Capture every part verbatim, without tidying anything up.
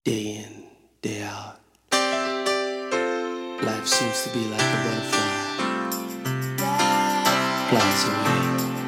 Day in, day out. Life seems to be like a butterfly, flies away.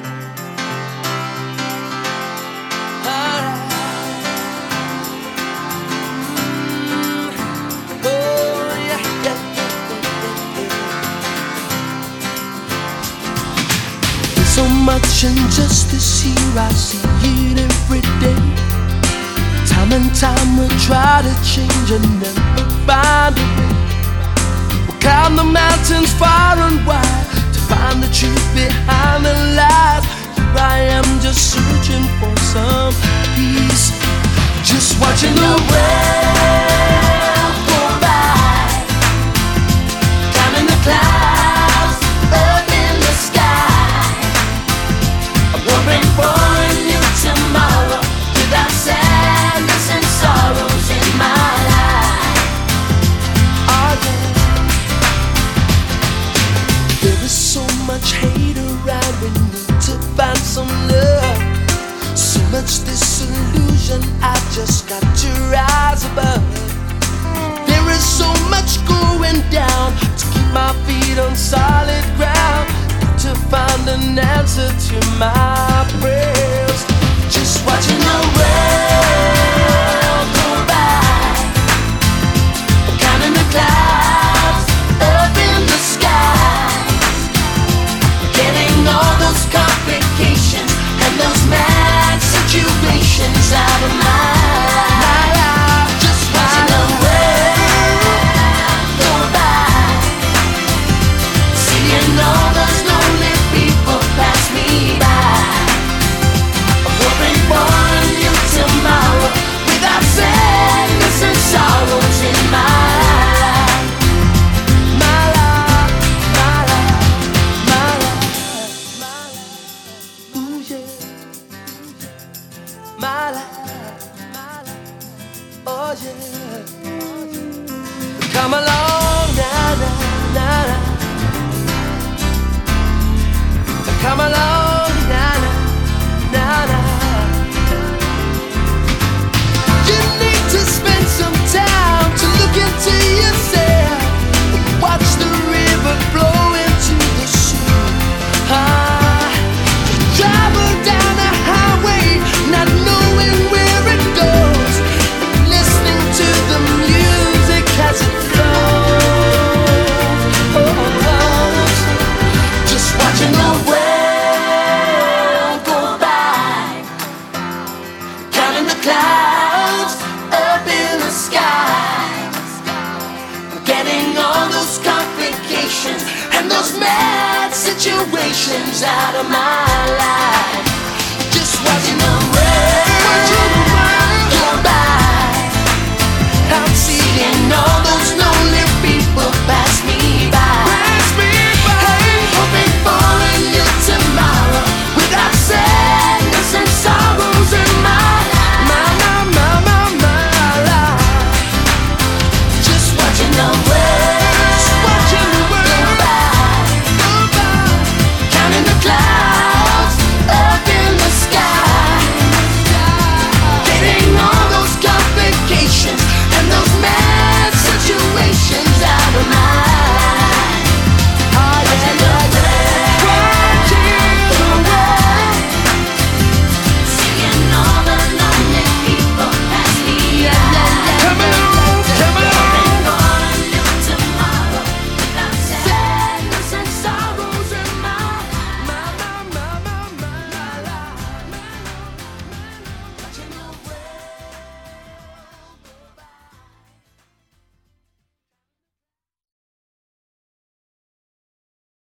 So much injustice here, I see it every day. Time and time we try to change and never find a way. We'll climb the mountains far and wide to find the truth behind the lies. Here I am just searching for some peace, just watching the world go by, climbing the clouds up in the sky. I'm hoping for a new tomorrow without sadness and sorrows in my life. Oh yeah. There is so much hate around, we need to find some love. So much disillusion, I just got to rise above. There is so much going down, to keep my feet on solid ground, to find an answer to my prayers. Just watching the world go by, counting the clouds up in the skies, getting all those complications and those mad situations out of my life. Just watching the world go by, seeing all those lonely people pass me by. I'm hoping for a new tomorrow without sadness and sorrows in my life. My life, my life, my life, my life. Ooh yeah. My life, my life. Oh yeah. Come along, na na na na. Come along, na na na na. You need to spend some time to look into yourself. Watch the river flow into the sea. Ah, you travel down the highway, not knowing where it goes, listening to the music as it flows. Oh, just watching the world go by, counting the clouds up in the sky, getting all those complications and those mad situations out of my life.